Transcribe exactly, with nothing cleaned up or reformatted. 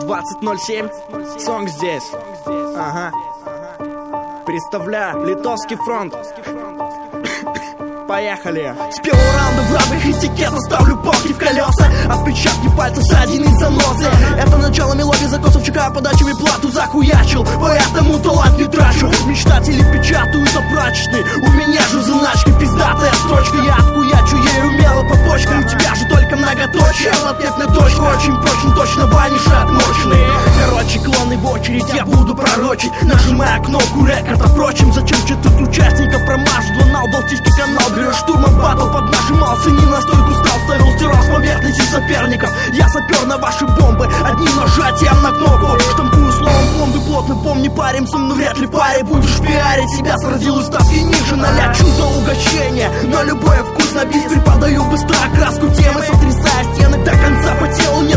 двадцать ноль семь. Сонг здесь. Ага. Представляю, Литовский фронт. Поехали. С первого раунда в рамках этикета ставлю палки в колеса. Отпечатки пальцев ссадины и занозы. Это начало мелодии закосов, чекая подачами плату захуячил. Поэтому талант не трачу. Мечтатели печатают о прачечной. У меня же заначка пиздатая строчка. Я отхуячу ей умело по почкам. У тебя же только многоточие. Ответ на точку очень прочно, точно ванишь отмоченный. Короче, клоны в очередь, я буду пророчить. Нажимая кнопку рекорд, а впрочем, зачем четверть участника промажу? Два балтийский канал. Берешь штурмом батл, поднажимался, не настолько устал. Ставил стирал с поверхности соперников. Я сапер на ваши бомбы, одним нажатием на кнопку. Штампую словом пломбы плотно, помни, паримся, но вряд ли паре будешь пиарить себя. Сразил ставки ниже, ноля чудо угощение. На любой вкус на бис преподаю быстро окраску темы, сотрясая стены до конца по телу.